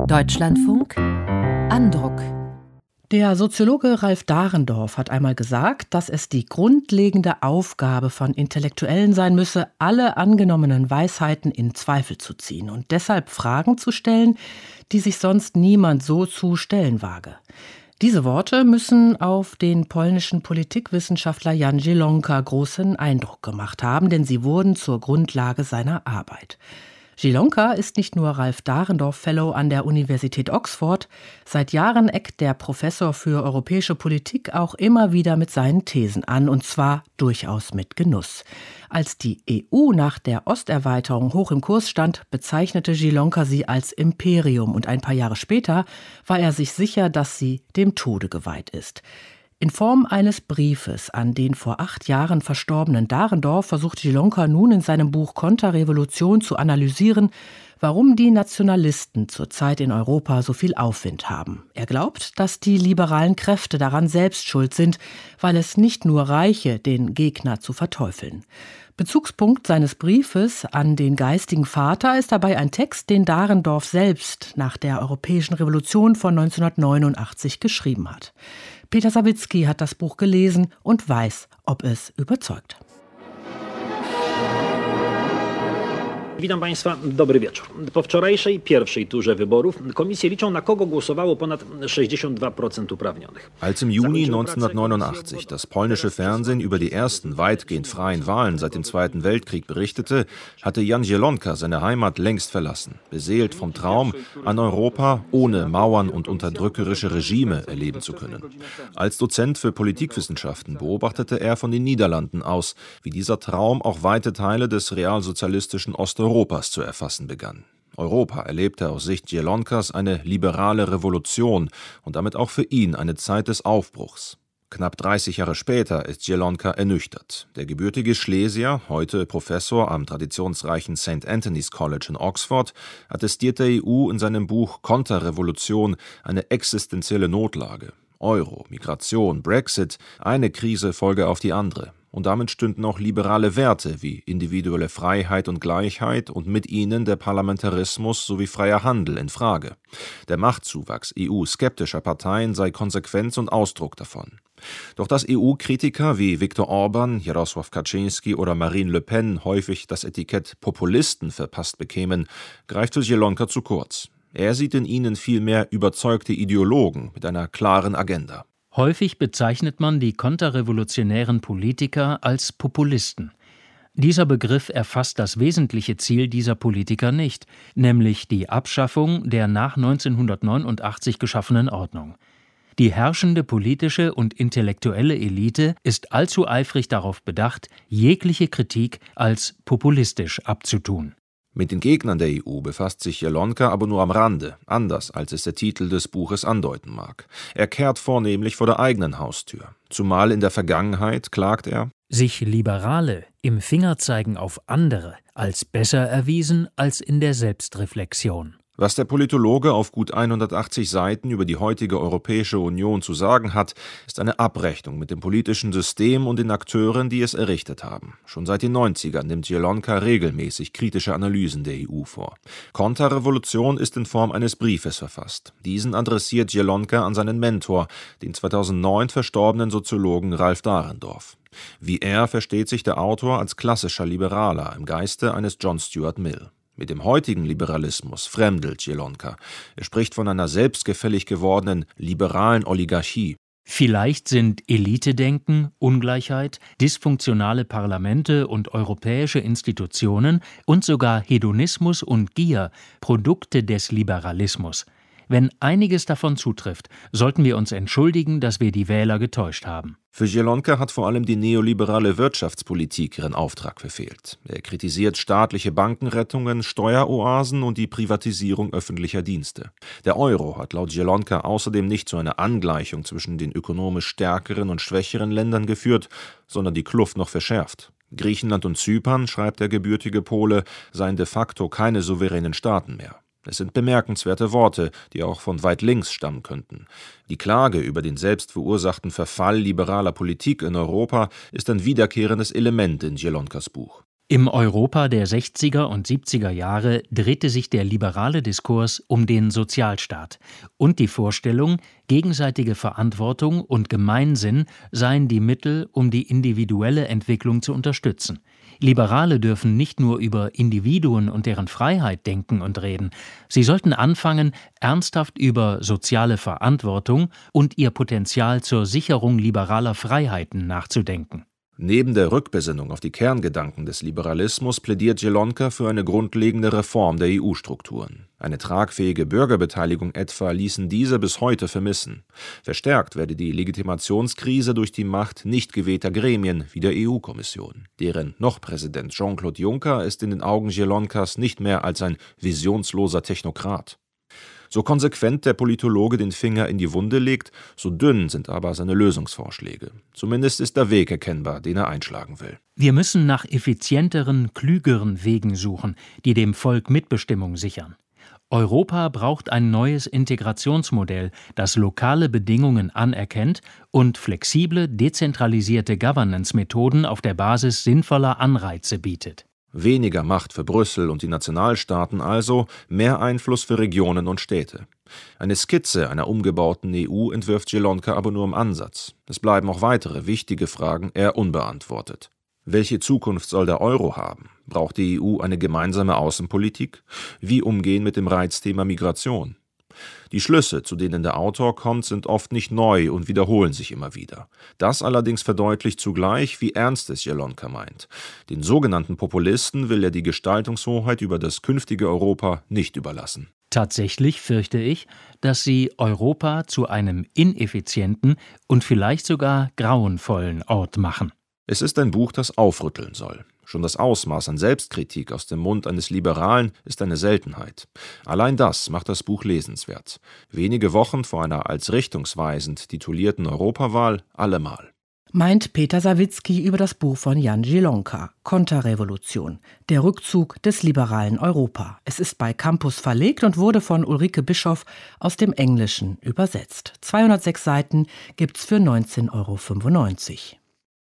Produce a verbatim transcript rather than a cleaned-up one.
Deutschlandfunk Andruck. Der Soziologe Ralf Dahrendorf hat einmal gesagt, dass es die grundlegende Aufgabe von Intellektuellen sein müsse, alle angenommenen Weisheiten in Zweifel zu ziehen und deshalb Fragen zu stellen, die sich sonst niemand so zu stellen wage. Diese Worte müssen auf den polnischen Politikwissenschaftler Jan Zielonka großen Eindruck gemacht haben, denn sie wurden zur Grundlage seiner Arbeit. Zielonka ist nicht nur Ralf Dahrendorf Fellow an der Universität Oxford, seit Jahren eckt der Professor für europäische Politik auch immer wieder mit seinen Thesen an, und zwar durchaus mit Genuss. Als die E U nach der Osterweiterung hoch im Kurs stand, bezeichnete Zielonka sie als Imperium, und ein paar Jahre später war er sich sicher, dass sie dem Tode geweiht ist. In Form eines Briefes an den vor acht Jahren verstorbenen Dahrendorf versucht Zielonka nun in seinem Buch Konterrevolution zu analysieren, warum die Nationalisten zurzeit in Europa so viel Aufwind haben. Er glaubt, dass die liberalen Kräfte daran selbst schuld sind, weil es nicht nur reiche, den Gegner zu verteufeln. Bezugspunkt seines Briefes an den geistigen Vater ist dabei ein Text, den Dahrendorf selbst nach der Europäischen Revolution von neunzehnhundertneunundachtzig geschrieben hat. Peter Sawicki hat das Buch gelesen und weiß, ob es überzeugt. Witam Państwa, dobry wieczór. Po wczorajszej pierwszej turze wyborów komisje liczą, na kogo głosowało ponad sześćdziesiąt dwa Prozent uprawnionych. Als im Juni neunzehnhundertneunundachtzig das polnische Fernsehen über die ersten weitgehend freien Wahlen seit dem Zweiten Weltkrieg berichtete, hatte Jan Zielonka seine Heimat längst verlassen, beseelt vom Traum, ein Europa ohne Mauern und unterdrückerische Regime erleben zu können. Als Dozent für Politikwissenschaften beobachtete er von den Niederlanden aus, wie dieser Traum auch weite Teile des realsozialistischen Osteuropas Europas zu erfassen begann. Europa erlebte aus Sicht Zielonkas eine liberale Revolution und damit auch für ihn eine Zeit des Aufbruchs. Knapp dreißig Jahre später ist Zielonka ernüchtert. Der gebürtige Schlesier, heute Professor am traditionsreichen Saint Anthony's College in Oxford, attestiert der E U in seinem Buch Konterrevolution eine existenzielle Notlage. Euro, Migration, Brexit, eine Krise folge auf die andere. Und damit stünden auch liberale Werte wie individuelle Freiheit und Gleichheit und mit ihnen der Parlamentarismus sowie freier Handel in Frage. Der Machtzuwachs E U-skeptischer Parteien sei Konsequenz und Ausdruck davon. Doch dass E U-Kritiker wie Viktor Orban, Jarosław Kaczyński oder Marine Le Pen häufig das Etikett Populisten verpasst bekämen, greift für Zielonka zu kurz. Er sieht in ihnen vielmehr überzeugte Ideologen mit einer klaren Agenda. Häufig bezeichnet man die konterrevolutionären Politiker als Populisten. Dieser Begriff erfasst das wesentliche Ziel dieser Politiker nicht, nämlich die Abschaffung der nach neunzehnhundertneunundachtzig geschaffenen Ordnung. Die herrschende politische und intellektuelle Elite ist allzu eifrig darauf bedacht, jegliche Kritik als populistisch abzutun. Mit den Gegnern der E U befasst sich Zielonka aber nur am Rande, anders als es der Titel des Buches andeuten mag. Er kehrt vornehmlich vor der eigenen Haustür. Zumal in der Vergangenheit, klagt er, sich Liberale im Fingerzeigen auf andere als besser erwiesen als in der Selbstreflexion. Was der Politologe auf gut hundertachtzig Seiten über die heutige Europäische Union zu sagen hat, ist eine Abrechnung mit dem politischen System und den Akteuren, die es errichtet haben. Schon seit den neunzigern nimmt Zielonka regelmäßig kritische Analysen der E U vor. Konterrevolution ist in Form eines Briefes verfasst. Diesen adressiert Zielonka an seinen Mentor, den zweitausendneun verstorbenen Soziologen Ralf Dahrendorf. Wie er versteht sich der Autor als klassischer Liberaler im Geiste eines John Stuart Mill. Mit dem heutigen Liberalismus fremdelt Zielonka. Er spricht von einer selbstgefällig gewordenen liberalen Oligarchie. Vielleicht sind Elitedenken, Ungleichheit, dysfunktionale Parlamente und europäische Institutionen und sogar Hedonismus und Gier Produkte des Liberalismus. Wenn einiges davon zutrifft, sollten wir uns entschuldigen, dass wir die Wähler getäuscht haben. Für Zielonka hat vor allem die neoliberale Wirtschaftspolitik ihren Auftrag verfehlt. Er kritisiert staatliche Bankenrettungen, Steueroasen und die Privatisierung öffentlicher Dienste. Der Euro hat laut Zielonka außerdem nicht zu einer Angleichung zwischen den ökonomisch stärkeren und schwächeren Ländern geführt, sondern die Kluft noch verschärft. Griechenland und Zypern, schreibt der gebürtige Pole, seien de facto keine souveränen Staaten mehr. Es sind bemerkenswerte Worte, die auch von weit links stammen könnten. Die Klage über den selbst verursachten Verfall liberaler Politik in Europa ist ein wiederkehrendes Element in Zielonkas Buch. Im Europa der sechziger und siebziger Jahre drehte sich der liberale Diskurs um den Sozialstaat und die Vorstellung, gegenseitige Verantwortung und Gemeinsinn seien die Mittel, um die individuelle Entwicklung zu unterstützen. Liberale dürfen nicht nur über Individuen und deren Freiheit denken und reden, sie sollten anfangen, ernsthaft über soziale Verantwortung und ihr Potenzial zur Sicherung liberaler Freiheiten nachzudenken. Neben der Rückbesinnung auf die Kerngedanken des Liberalismus plädiert Zielonka für eine grundlegende Reform der E U-Strukturen. Eine tragfähige Bürgerbeteiligung etwa ließen diese bis heute vermissen. Verstärkt werde die Legitimationskrise durch die Macht nicht gewählter Gremien wie der E U-Kommission. Deren noch-Präsident Jean-Claude Juncker ist in den Augen Zielonkas nicht mehr als ein visionsloser Technokrat. So konsequent der Politologe den Finger in die Wunde legt, so dünn sind aber seine Lösungsvorschläge. Zumindest ist der Weg erkennbar, den er einschlagen will. Wir müssen nach effizienteren, klügeren Wegen suchen, die dem Volk Mitbestimmung sichern. Europa braucht ein neues Integrationsmodell, das lokale Bedingungen anerkennt und flexible, dezentralisierte Governance-Methoden auf der Basis sinnvoller Anreize bietet. Weniger Macht für Brüssel und die Nationalstaaten also, mehr Einfluss für Regionen und Städte. Eine Skizze einer umgebauten E U entwirft Zielonka aber nur im Ansatz. Es bleiben auch weitere wichtige Fragen eher unbeantwortet. Welche Zukunft soll der Euro haben? Braucht die E U eine gemeinsame Außenpolitik? Wie umgehen mit dem Reizthema Migration? Die Schlüsse, zu denen der Autor kommt, sind oft nicht neu und wiederholen sich immer wieder. Das allerdings verdeutlicht zugleich, wie ernst es Zielonka meint. Den sogenannten Populisten will er die Gestaltungshoheit über das künftige Europa nicht überlassen. Tatsächlich fürchte ich, dass sie Europa zu einem ineffizienten und vielleicht sogar grauenvollen Ort machen. Es ist ein Buch, das aufrütteln soll. Schon das Ausmaß an Selbstkritik aus dem Mund eines Liberalen ist eine Seltenheit. Allein das macht das Buch lesenswert. Wenige Wochen vor einer als richtungsweisend titulierten Europawahl allemal. Meint Peter Sawicki über das Buch von Jan Zielonka, Konterrevolution, der Rückzug des liberalen Europa. Es ist bei Campus verlegt und wurde von Ulrike Bischoff aus dem Englischen übersetzt. zweihundertsechs Seiten gibt's für neunzehn Euro fünfundneunzig.